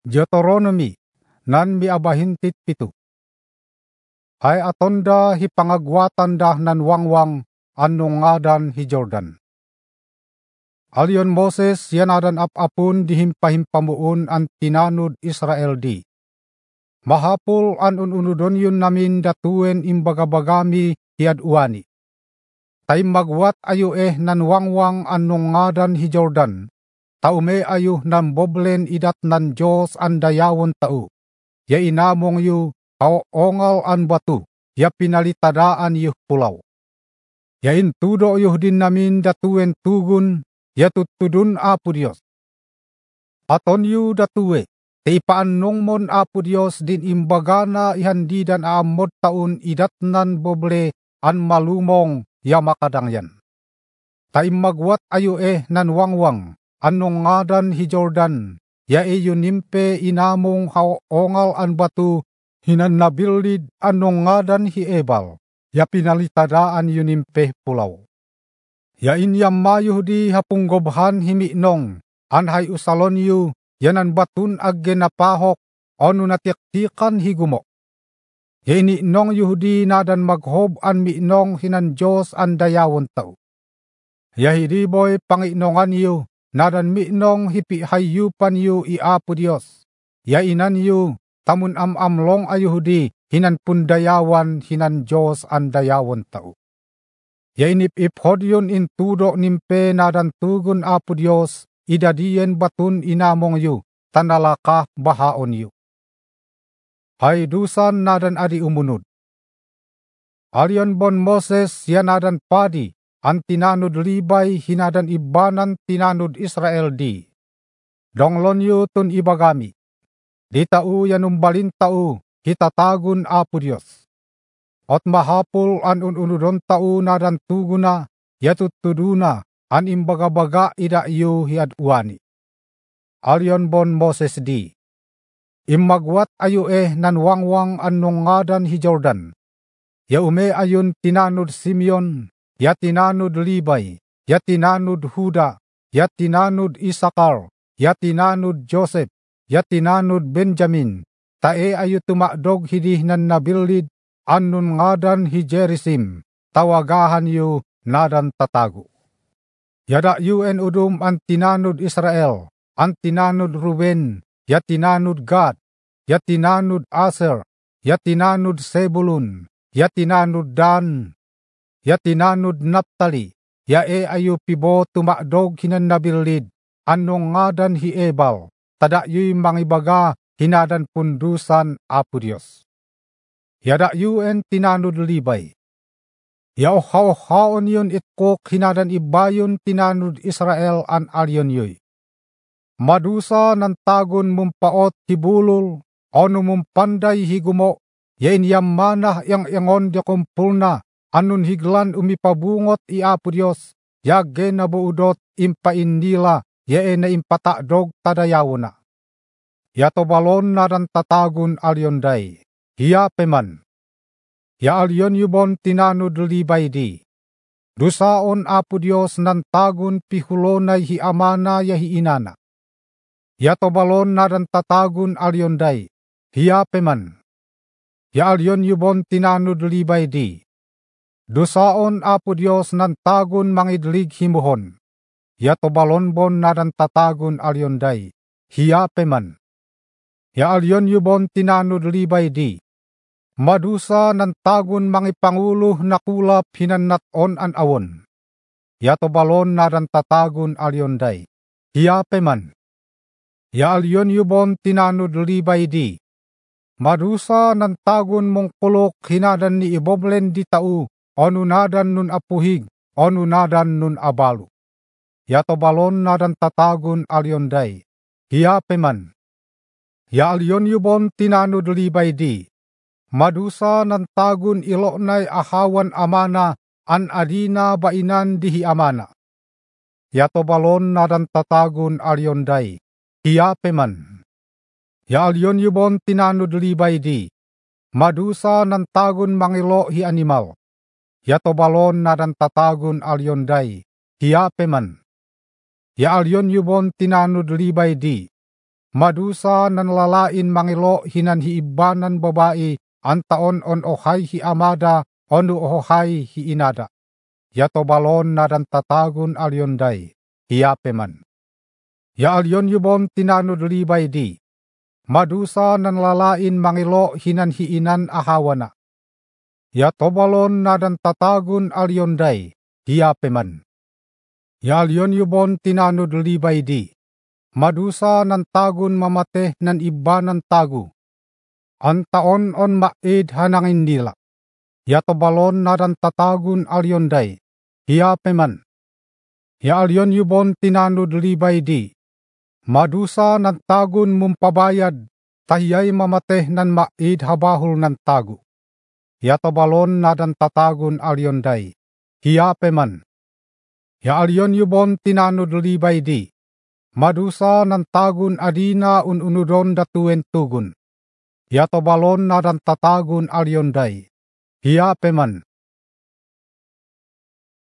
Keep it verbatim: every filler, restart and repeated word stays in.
Deuteronomy nan miabahintit pito. Hay atonda hi pangagwatan da nan wangwang anong ngadan hi Jordan. Alyon Moses yanadan apapun dihimpahimpamuun an tinanud Israel di. Mahapul an ununudon yun namin datuen imbagabagami hiad uwani. Tay magwat ayo eh nan wangwang anong ngadan hi Jordan. Taume ayo nan boblen idat nan Diyos an dayawon tau. Ya inamong yu ongal an batu. Ya pinalitadaan yu pulaw. Ya intudo yu din namin datuen tugun. Ya tutudun apo Diyos. Aton yu datue. Te ipaanong mon apo Diyos din imbagana ihandidan aamod taun idat nan boble an malumong ya makadangyan. Ta magwat ayo eh nan wangwang. Anong ngadan hi Jordan, ya iyo nimpe inamong haongal an batu, hinan nabilid anong ngadan hi Ebal, ya pinalitadaan yu nimpe pulaw. Ya inyam mayo di hapunggobhan himi'nong, anhay usalon yu, yanan batun aggenapahok, ono natiktikan higumok. Ya ini'nong yuhudi nadan maghob an mi'nong hinan Diyos an dayawon tao. Ya hidiboy panginongan yu, nadan mi'nong hipi hayupan yu iapo Diyos. Ya inan yu, tamun am-amlong ayuhudi, hinan pundayawan hinan Diyos an dayawon tao. Ya inip-iphod yun intudo nimpe nadan tugun apo Diyos, idadiyen batun inamong yu, tanalaka bahaon yu. Hay dusan nadan adi umunod. Alyon bon Moses yan nadan padi, an tinanud libay hinadan ibanan tinanud Israel di. Donglon yu tun ibagami. Di tau yanumbalin tau hitatagun apo Diyos. Ot mahapul an ununudon tau nadan tuguna yatutuduna an imbagabaga ida yu hiad uwani. Alyon bon Moses di. Imagwat ayo eh nan wangwang anong ngadan hi Jordan. Ya ume ayon tinanud Simeon. Ya tinanud Libay, ya tinanud Huda, ya tinanud Isakar, ya tinanud Joseph, ya tinanud Benjamin, tae ayo tumakdog hidih nan nabilid, anun ngadan hi Jerisim, tawagahan yu nadan tatago. Yada yu en udum an tinanud Israel, an tinanud Ruben, ya tinanud Gad, ya tinanud Aser, ya tinanud Sebulun, ya tinanud Dan, ya tinanud Naptali, ya e ayo pibo tumakdog hinan nabilid, anong ngadan hi Ebal, tada yu'y mangibaga hinadan pundusan apo Diyos. Yada yu'en tinanud Libay. Ya ohaw-haon yun itkok hinadan ibayon tinanud Israel an alyon yu'y. Madusa ng tagon mumpaot hibulol, ono mumpanday higumo, ya inyam manah yang ingon di kumpulna, anun higlan umipabungot iapo Diyos, ya genabuudot impaindila, ya e na impatakdog tadayawona. Ya tobalon nadan tatagun alyonday, hiya peman. Ya alyon yubon tinanud libay di. Dusaon apo Diyos nan tagun pihulonay hi amana ya hi inana. Ya tobalon nadan tatagun alyonday, hiya peman. Ya alyon yubon tinanud libay di. Dusaon apo Diyos nan tagun mangidlig himuhon. Ya tobalon bon nadan tatagun alyonday. Hiya peman. Ya alyon yubon tinanud libay di. Madusa nan tagun mangipanguluh nakulap hinanaton an awon. Ya tobalon nadan tatagun alyonday. Hiya peman. Ya alyon yubon tinanud libay di. Madusa nan tagun mong kulok hinadan ni iboblen di tau. Onu nadan nun apuhig, onu nadan nun abalu. Ya tobalon nadan tatagun alyonday. Hiya peman. Ya alyon yubon tinanud libay di. Madusa nan tagun iloknay ahawan amana, an adina bainan dihi amana. Ya tobalon nadan tatagun alyonday. Hiya peman. Ya alyon yubon tinanud libay di. Madusa nan tagun mangilo hi animal. Ya tobalon nadan tatagun alyonday, hiya peman. Ya alyon yubon tinanud libay di. Madusa nan lalain mangilo hinan hiibanan babae antaon on ohay hi amada onu ohay hi inada. Yato balon nadan tatagun alyonday hiapeman. Ya alyon yubon tinanud libay di. Madusa nan lalain mangilo hinan hiinan ahawana. Yato balon nadan tatagun alyonday hiapeman. Ya alyon yubon tinanud libay di. Madusa nan tagun mamateh nan iba nan tagu. Antaon on maid hanangin nila. Yato balon nadan tatagun alyonday. Hiapeman. Ya alyon yubon tinanud libay di. Madusa nan tagun mumpabayad. Tahiyay mamateh nan maid habahul nan tagu. Yato balon nadan tatagun alyonday. Hiapeman. Ya alyon yubon tinanud libay di. Madusa nan tagun adina un unudon datuen tugun. Yato balon nadan tatagun alyonday. Hiapeman.